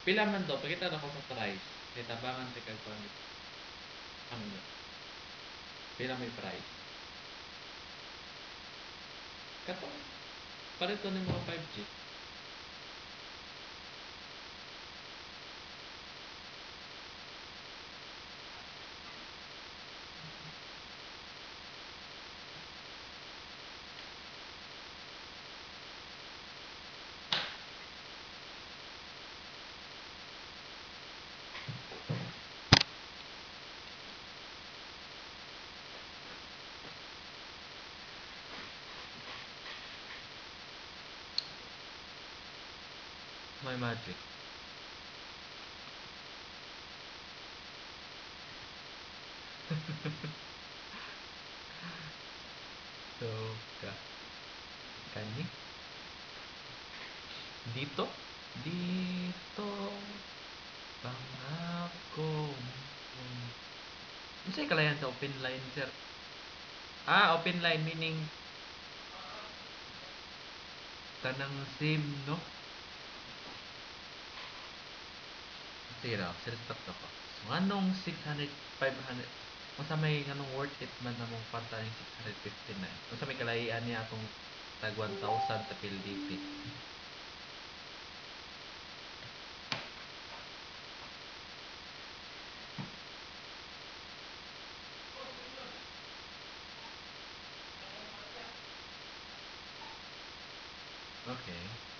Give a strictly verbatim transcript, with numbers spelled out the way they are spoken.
Pila man daw, pakita na ko sa price. Kaya tabangan si kag pang ano, pila may price. Kato, parito ni mga five G. My magic. So, ka, kani? Dito? Dito, pangako mo. Unsay kalayan sa open line, sir? Ah, open line meaning tanang SIM, no? Sige raw, select-stop na ko. So, anong six hundred, five hundred? Kung sa may anong worth it man na mong kwarta ng six fifty-nine. Kung sa may kalayan niya atong tag one thousand sa P L D T. Okay.